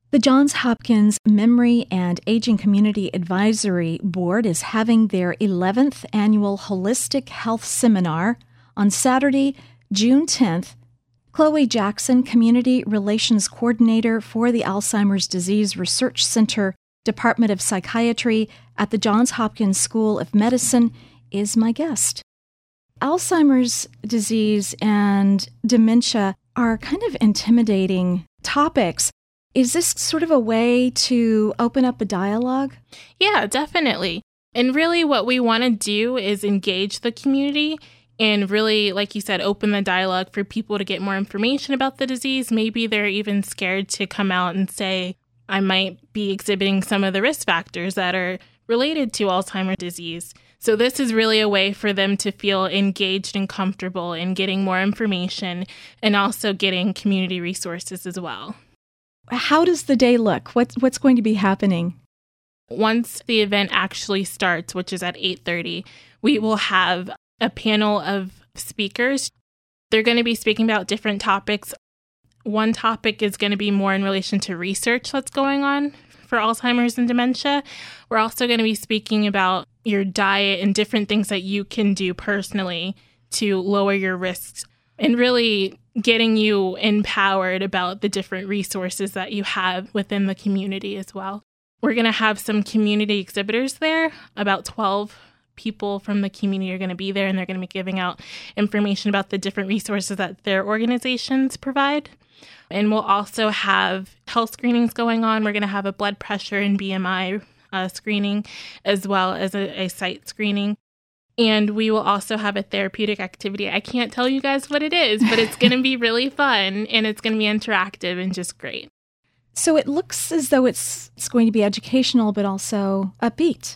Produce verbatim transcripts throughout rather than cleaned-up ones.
The Johns Hopkins Memory and Aging Community Advisory Board is having their eleventh annual Holistic Health Seminar on Saturday, June tenth. Chloe Jackson, Community Relations Coordinator for the Alzheimer's Disease Research Center, Department of Psychiatry at the Johns Hopkins School of Medicine, is my guest. Alzheimer's disease and dementia are kind of intimidating topics. Is this sort of a way to open up a dialogue? Yeah, definitely. And really what we want to do is engage the community and really, like you said, open the dialogue for people to get more information about the disease. Maybe they're even scared to come out and say, I might be exhibiting some of the risk factors that are related to Alzheimer's disease. So this is really a way for them to feel engaged and comfortable in getting more information and also getting community resources as well. How does the day look? What's, what's going to be happening? Once the event actually starts, which is at eight thirty, we will have a panel of speakers. They're going to be speaking about different topics. One topic is going to be more in relation to research that's going on for Alzheimer's and dementia. We're also going to be speaking about your diet and different things that you can do personally to lower your risks and really getting you empowered about the different resources that you have within the community as well. We're going to have some community exhibitors there. About twelve people from the community are going to be there, and they're going to be giving out information about the different resources that their organizations provide. And we'll also have health screenings going on. We're going to have a blood pressure and B M I uh, screening, as well as a, a site screening. And we will also have a therapeutic activity. I can't tell you guys what it is, but it's going to be really fun, and it's going to be interactive and just great. So it looks as though it's, it's going to be educational, but also upbeat.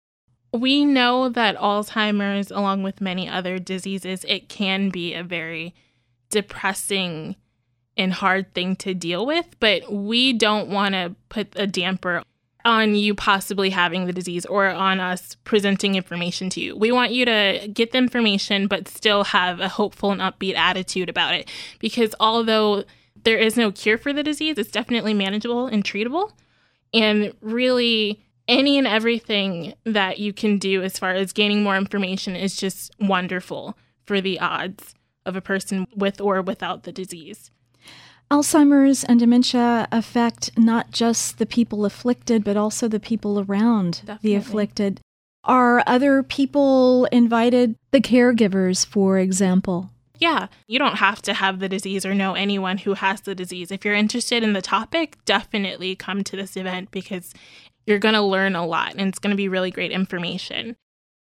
We know that Alzheimer's, along with many other diseases, it can be a very depressing and hard thing to deal with, but we don't want to put a damper on you possibly having the disease or on us presenting information to you. We want you to get the information, but still have a hopeful and upbeat attitude about it. Because although there is no cure for the disease, it's definitely manageable and treatable. And really, any and everything that you can do as far as gaining more information is just wonderful for the odds of a person with or without the disease. Alzheimer's and dementia affect not just the people afflicted, but also the people around Definitely. the afflicted. Are other people invited? The caregivers, for example? Yeah, you don't have to have the disease or know anyone who has the disease. If you're interested in the topic, definitely come to this event because you're going to learn a lot and it's going to be really great information.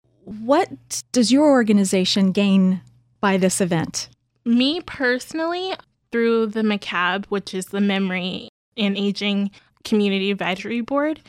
What does your organization gain by this event? Me personally, through the M C A B, which is the Memory and Aging Community Advisory Board,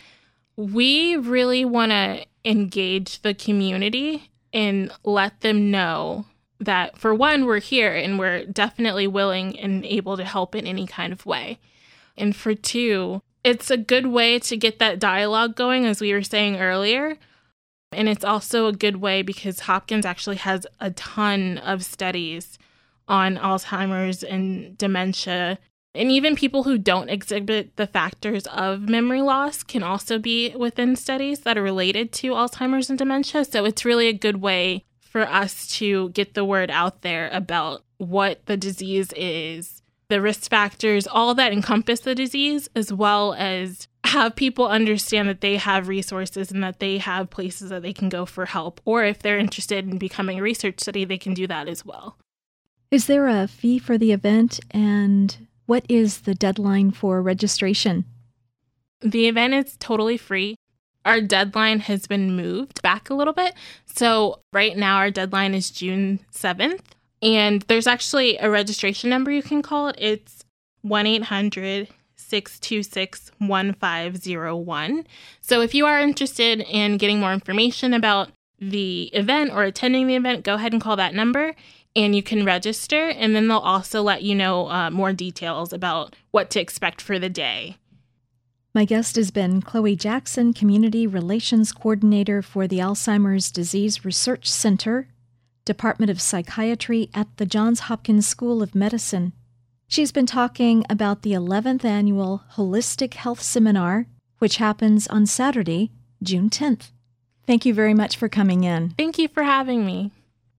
we really want to engage the community and let them know that, for one, we're here and we're definitely willing and able to help in any kind of way. And for two, it's a good way to get that dialogue going, as we were saying earlier. And it's also a good way because Hopkins actually has a ton of studies on Alzheimer's and dementia. And even people who don't exhibit the factors of memory loss can also be within studies that are related to Alzheimer's and dementia. So it's really a good way for us to get the word out there about what the disease is, the risk factors, all that encompass the disease, as well as have people understand that they have resources and that they have places that they can go for help. Or if they're interested in becoming a research study, they can do that as well. Is there a fee for the event, and what is the deadline for registration? The event is totally free. Our deadline has been moved back a little bit. So right now our deadline is June seventh. And there's actually a registration number you can call it. It's one eight hundred six two six one five zero one. So if you are interested in getting more information about the event or attending the event, go ahead and call that number. And you can register, and then they'll also let you know uh, more details about what to expect for the day. My guest has been Chloe Jackson, Community Relations Coordinator for the Alzheimer's Disease Research Center, Department of Psychiatry at the Johns Hopkins School of Medicine. She's been talking about the eleventh Annual Holistic Health Seminar, which happens on Saturday, June tenth. Thank you very much for coming in. Thank you for having me.